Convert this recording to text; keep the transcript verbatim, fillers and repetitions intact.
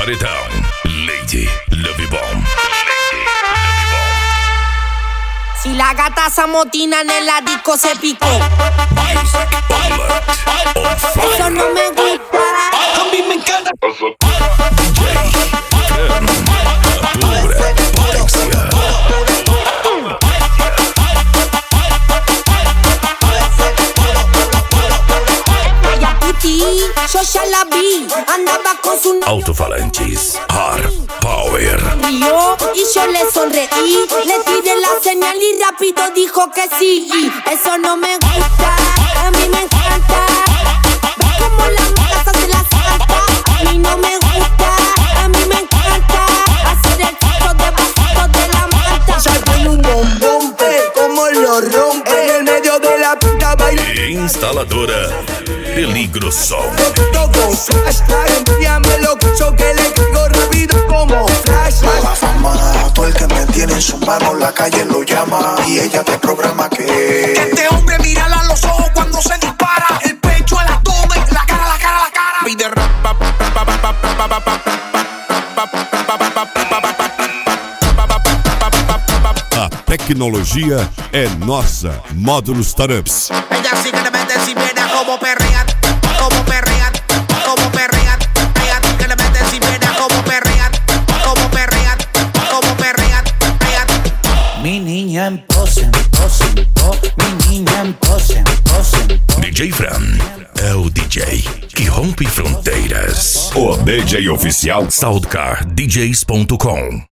Paredão, Lady Love Bomb. Si la gata se amotina en el disco se picó. Eso no me gusta. A mí me encanta. Yo ya la vi, andaba con su novio. Alto-falantes, Hard Power. Río y yo le sonreí, le tiré la señal y rápido dijo que sí. Eso no me gusta, a mí me encanta. Ves como la mujer hace la santa. A mí no me gusta, a mí me encanta hacer el chico debajo de la manta. Se pone un bombón, como lo rompe en el medio de la pista baila. Instaladora Peligro Som. Con flashlight, envíame lo que yo que le caigo rápido como flashlight. La fama, todo el que me tiene en su mano, la calle lo llama y ella te programa que Que este hombre mírala a los ojos cuando se dispara. El pecho, el abdomen, la cara, la cara, la cara. Pide rap, pa, pa, pa, pa, pa, pa, pa, pa. A tecnologia é nossa. Módulos Startups. Ella sigue de mente si viene como perrea, como perrea, como perrea. Ella sigue de mente si viene como perrea, como perrea, como perrea. Mi niña en pose, pose, oh, mi niña en pose, pose. D J Fran é o D J que rompe fronteiras. O D J oficial Soundcar D Js ponto com.